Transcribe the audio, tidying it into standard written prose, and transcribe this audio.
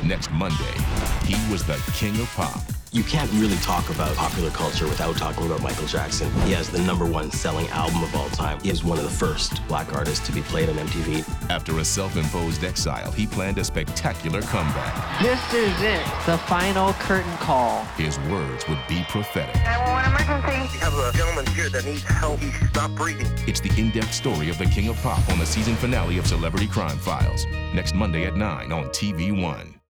Next Monday, he was the king of pop. You can't really talk about popular culture without talking about Michael Jackson. He has the #1 selling album of all time. He is one of the first black artists to be played on MTV. After a self-imposed exile, he planned a spectacular comeback. This is it, the final curtain call. His words would be prophetic. 911 emergency. We have a gentleman here that needs help. He's not breathing. It's the in-depth story of the king of pop on the season finale of Celebrity Crime Files. Next Monday at 9 on TV1.